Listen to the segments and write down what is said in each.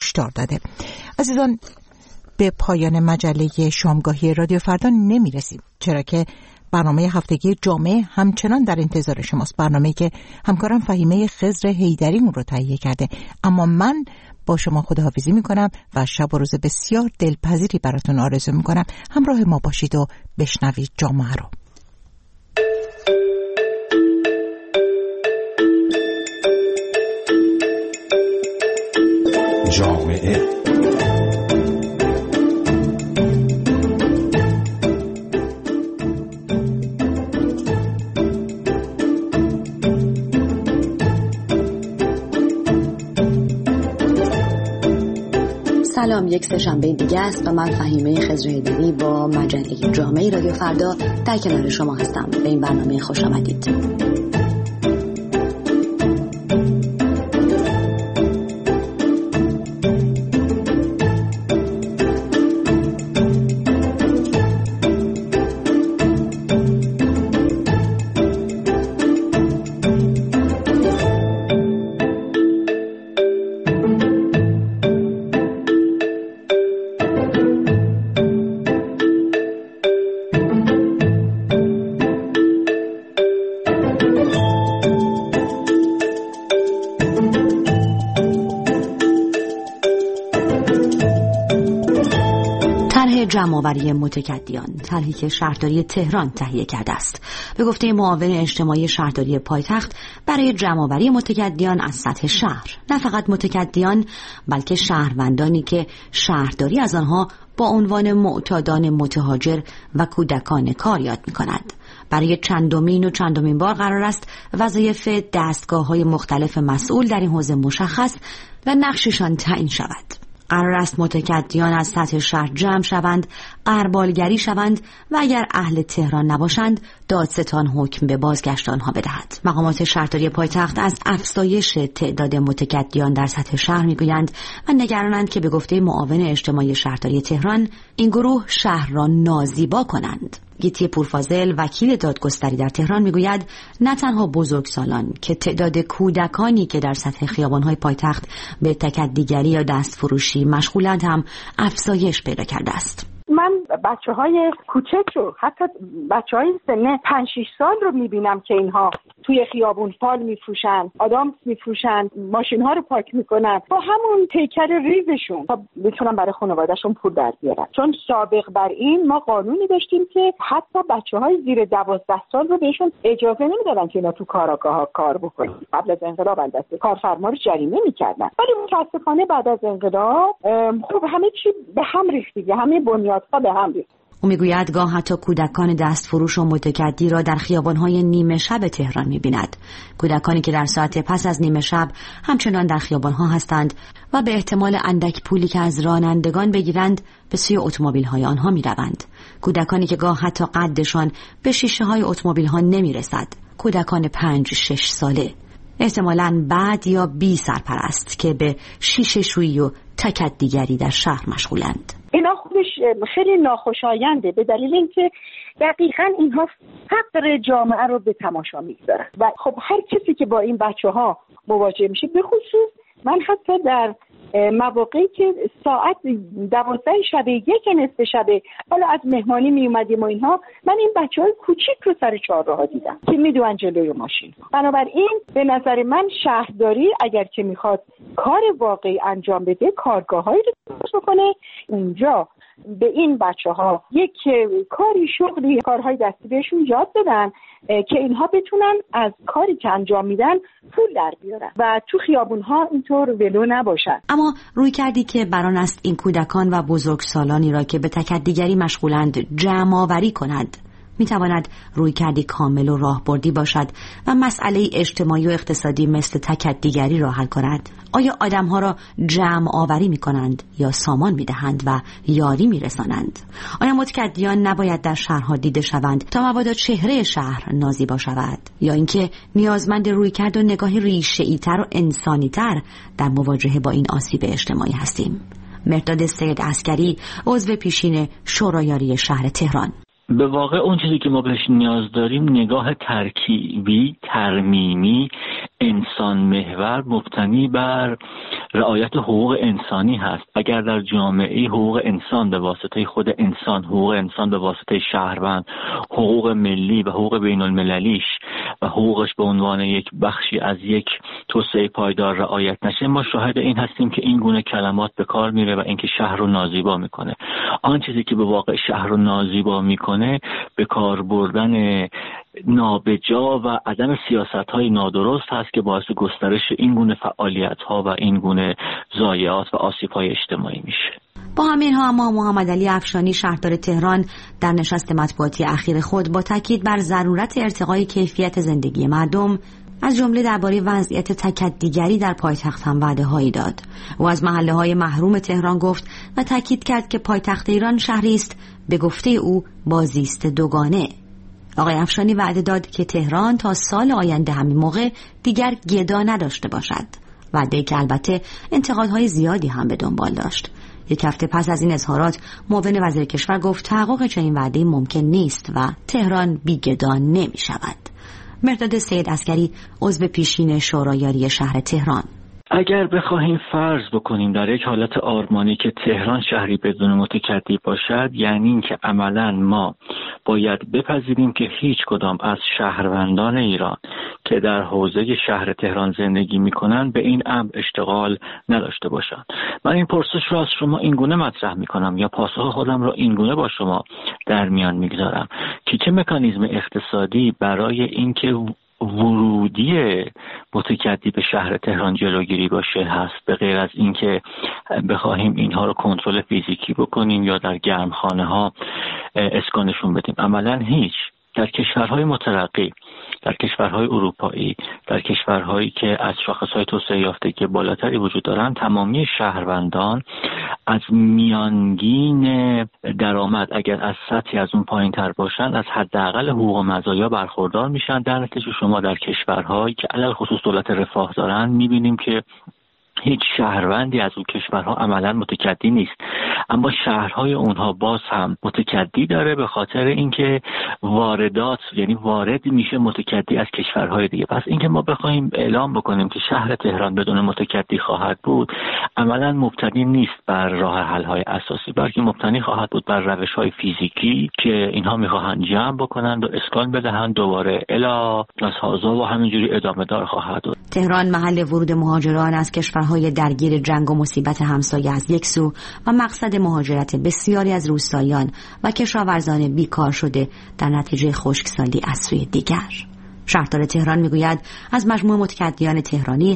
هشدار داده. عزیزان، به پایان مجله شامگاهی رادیو فردا نمیرسیم، چرا که برنامه هفتگی جامعه همچنان در انتظار شماست، برنامه‌ای که همکارم فهیمه خضر حیدریمون رو تهیه کرده. اما من با شما خداحافظی میکنم و شب و روز بسیار دلپذیری براتون آرزو میکنم. همراه ما باشید و بشنوید جامعه رو. جامعه سلام، یک سه‌شنبه دیگه است و من فهیمه خضر حیدری با مجله جامعه رادیو فردا در کنار شما هستم. به این برنامه خوش آمدید. جمع‌آوری متکدیان، طرحی که شهرداری تهران تهیه کرده است. به گفته معاون اجتماعی شهرداری پایتخت، برای جمع‌آوری متکدیان از سطح شهر، نه فقط متکدیان بلکه شهروندانی که شهرداری از آنها با عنوان معتادان متهاجر و کودکان کار یاد می‌کند. برای چندمین بار قرار است وظایف دستگاه‌های مختلف مسئول در این حوزه مشخص و نقششان تعیین شود. قرار است متکدیان از سطح شهر جمع شوند، غربالگری شوند و اگر اهل تهران نباشند دادستان حکم به بازگشت آنها بدهد. مقامات شهرداری پایتخت از افزایش تعداد متکدیان در سطح شهر میگویند و نگرانند که به گفته معاون اجتماعی شهرداری تهران این گروه شهر را نازیبا کنند. گیتی پورفاضل، وکیل دادگستری در تهران، میگوید نه تنها بزرگسالان که تعداد کودکانی که در سطح خیابان‌های پایتخت به تکدیگری یا دستفروشی مشغولند هم افزایش پیدا کرده است. من بچه‌های کوچک رو، حتی بچه‌های سن 5-6 سال رو می‌بینم که اینها توی خیابون فال می‌فروشن، آدامس می‌فروشن، ماشین‌ها رو پارک می‌کنن با همون پیکر ریزشون تا بتونن برای خانواده‌شون پول در بیارن. چون سابق بر این ما قانونی داشتیم که حتی بچه‌های زیر 12 سال رو بهشون اجازه نمی‌دادن که اینا تو کاراگاه‌ها کار بکنن. قبل از انقلاب البته کارفرما رو جریمه می‌کردن. ولی متأسفانه بعد از انقلاب خب همه چی به هم ریخت دیگه، همه بنیاد به هم ریخت. او میگوید گاه حتی کودکان دستفروش و متکدی را در خیابان‌های نیمه شب تهران می‌بیند. کودکانی که در ساعت پس از نیمه شب همچنان در خیابان‌ها هستند و به احتمال اندک پولی که از رانندگان بگیرند به سوی اتومبیل‌های آنها می‌روند. کودکانی که گاه حتی قدشان به شیشه‌های اتومبیل‌ها نمی‌رسد. کودکان 5-6 ساله، احتمالاً بعد یا بی سرپرست که به شیشه شویی و تکدیگری در شهر مشغولند. اینا خودش خیلی ناخوشاینده به دلیل اینکه دقیقاً اینها فقر جامعه رو به تماشا میگذارن و خب هر کسی که با این بچه‌ها مواجه میشه، به خصوص من حتی در مواقعی که ساعت 12 شب، 1 نصف شب حالا از مهمانی می اومدیم و اینها، من این بچه‌های کوچیک رو سر چهارراه دیدم که میدوئن جلوی ماشین. بنابراین به نظر من شهرداری اگر که میخواد کار واقعی انجام بده، کارگاه‌هایی رو درست بکنه، اونجا به این بچه‌ها یک کاری، شغلی، کارهای دستی بهشون یاد بدن که اینها بتونن از کاری که انجام میدن پول در بیارن و تو خیابون‌ها اینطور ولو نباشن. اما روی کردی که بران است این کودکان و بزرگسالانی را که به تکدیگری مشغولند جمع‌آوری کند، میتواند روی کردی کامل و راهبردی باشد و مسئله اجتماعی و اقتصادی مثل تکدیگری را حل کند. آیا آدمها را جمع آوری می کنند یا سامان می دهند و یاری می رسانند؟ آیا متکدیان نباید در شهرها دیده شوند تا مبادا چهره شهر نازیبا شود؟ یا اینکه نیازمند رویکرد و نگاهی ریشه‌ای تر و انسانی تر در مواجهه با این آسیب اجتماعی هستیم؟ مرداد سید عسکری، عضو پیشین شورای عالی شهر تهران: به واقع اون چیزی که ما بهش نیاز داریم نگاه ترکیبی، ترمیمی، انسان محور، مبتنی بر رعایت حقوق انسانی هست. اگر در جامعه حقوق انسان به واسطه خود انسان، حقوق انسان به واسطه شهروند، حقوق ملی و حقوق بین المللیش و حقوقش به عنوان یک بخشی از یک توسعه پایدار رعایت نشه، ما شاهد این هستیم که این گونه کلمات به کار میره و اینکه شهر رو نازیبا میکنه. آن چیزی که به واقع شهر رو نازیبا میکنه به کار بردن نابجا و عدم سیاست‌های نادرست هست که باعث گسترش این گونه فعالیت‌ها و این گونه ضایعات و آسیب‌های اجتماعی میشه. با همین ها اما محمد علی افشانی شهردار تهران در نشست مطبوعاتی اخیر خود با تاکید بر ضرورت ارتقای کیفیت زندگی مردم از جمله درباره وضعیت تکدیگری در پایتخت هم وعده‌هایی داد. او از محله‌های محروم تهران گفت و تاکید کرد که پایتخت ایران شهری است به گفته او با زیست دوگانه. آقای افشانی وعده داد که تهران تا سال آینده همین موقع دیگر گدا نداشته باشد. وعده‌ای که البته انتقادهای زیادی هم به دنبال داشت. یک هفته پس از این اظهارات معاون وزیر کشور گفت تحقق چنین وعده‌ای ممکن نیست و تهران بی گدا نمی شود. مرداد سید عسگری عضو پیشین شورای یاری شهر تهران: اگر بخواهیم فرض بکنیم در یک حالت آرمانی که تهران شهری بدون متکدی باشد، یعنی اینکه عملاً ما باید بپذیریم که هیچ کدام از شهروندان ایران که در حوزه شهر تهران زندگی میکنن به این امر اشتغال نداشته باشند. من این پرسش رو از شما این گونه مطرح میکنم یا پاسخ خودم رو این گونه با شما در میان میگذارم که چه مکانیزم اقتصادی برای اینکه ورودی متکدی به شهر تهران جلوگیری باشه هست، به غیر از اینکه بخواهیم اینها رو کنترل فیزیکی بکنیم یا در گرمخانه ها اسکانشون بدیم. عملا هیچ. در کشورهای مترقی، در کشورهای اروپایی، در کشورهایی که از شاخصهای توسعه یافتگی بالاتری وجود دارند، تمامی شهروندان از میانگین درآمد اگر از سطحی از اون پایین تر باشند از حداقل حقوق و مزایا برخوردار میشن. در نتیجه شما در کشورهایی که علل خصوص دولت رفاه دارن میبینیم که هیچ شهروندی از اون کشورها عملا متکدی نیست، اما شهرهای اونها باز هم متکدی داره به خاطر اینکه واردات، یعنی وارد میشه متکدی از کشورهای دیگه. پس اینکه ما بخوایم اعلام بکنیم که شهر تهران بدون متکدی خواهد بود، عملا مبتنی نیست بر راه حل‌های اساسی، بلکه مبتنی خواهد بود بر روش‌های فیزیکی که اینها میخواهند جمع بکنند و اسکان بدهند، دوباره الا ناسازا و همینجوری ادامه دار خواهد بود. تهران محل ورود مهاجران از کشورهای درگیر جنگ و مصیبت همسایه از یک سو و مقصد مهاجرت بسیاری از روستاییان و کشاورزان بیکار شده در نتیجه خشکسالی از سوی دیگر. شهردار تهران میگوید از مجموع متکدیان تهرانی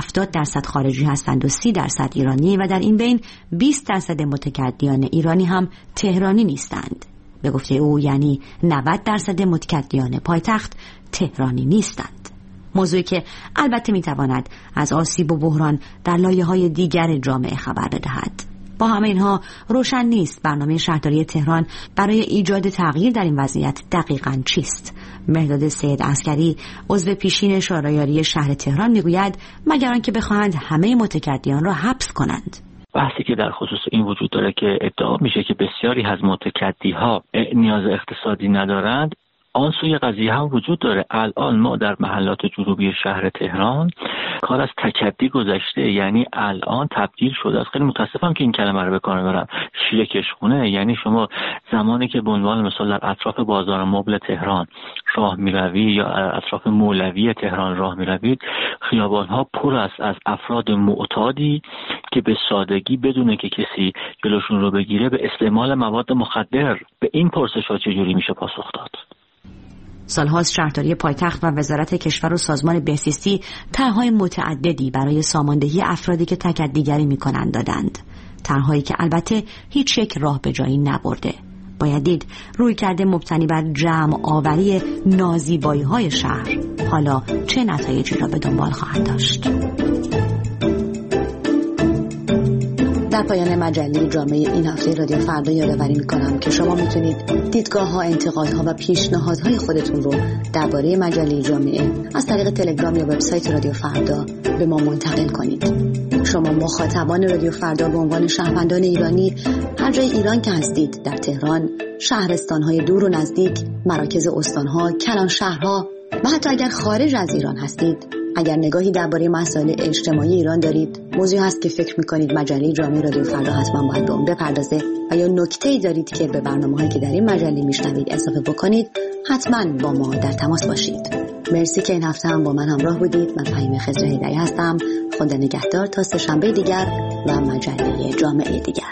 70% خارجی هستند و 30% ایرانی و در این بین 20% متکدیان ایرانی هم تهرانی نیستند. به گفته او یعنی 90% متکدیان پایتخت تهرانی نیستند. موضوعی که البته میتواند از آسیب و بحران در لایه‌های دیگر جامعه خبر بدهد. با همه اینها روشن نیست برنامه شهرداری تهران برای ایجاد تغییر در این وضعیت دقیقاً چیست. مرداد سید عسگری عضو پیشین شورای یاری شهر تهران میگوید مگر آنکه بخواهند همه متکدیان را حبس کنند. بحثی که در خصوص این وجود داره که ادعا میشه که بسیاری از متکدی‌ها نیاز اقتصادی ندارند، آن سوی قضیه هم وجود داره. الان ما در محلات جنوبی شهر تهران کار از تکدی گذشته، یعنی الان تبدیل شده است. خیلی متاسفم که این کلمه رو به کار میبرم، شیرکشخونه. یعنی شما زمانی که به عنوان مثال در اطراف بازار مبل تهران راه میروی یا اطراف مولوی تهران راه میروید، خیابان‌ها پر است از افراد معتادی که به سادگی بدون که کسی جلوشون رو بگیره به استعمال مواد مخدر. به این پرسش‌ها چجوری میشه پاسخ داد؟ سالهاست شهرداری پایتخت و وزارت کشور و سازمان بهزیستی طرح‌های متعددی برای ساماندهی افرادی که تکدیگری می‌کنند دادند. طرح‌هایی که البته هیچ یک راه به جایی نبرده. باید دید رویکرد مبتنی بر جمع آوری نازیبایی‌های شهر حالا چه نتایجی را به دنبال خواهد داشت. در پایان مجله جامعه این هفته رادیو فردا یادآوری می‌کنم که شما میتونید دیدگاه‌ها، انتقادها و پیشنهادهای خودتون رو درباره مجله جامعه از طریق تلگرام یا وبسایت رادیو فردا به ما منتقل کنید. شما مخاطبان رادیو فردا به عنوان شهروندان ایرانی هر جای ایران که هستید، در تهران، شهرستان‌های دور و نزدیک، مراکز استان‌ها، کلان شهرها و حتی اگر خارج از ایران هستید، اگر نگاهی درباره مسائل اجتماعی ایران دارید، موضوعی هست که فکر می‌کنید مجله جامعه رادیو فردا حتما باید به اون بپردازه و یا نکته‌ای دارید که به برنامه‌هایی که در این مجله میشنوید اضافه بکنید، حتما با ما در تماس باشید. مرسی که این هفته هم با من همراه بودید. من فهیمه خضر هیدری هستم. خدا نگهدار تا سه‌شنبه دیگر و مجله جامعه دیگر.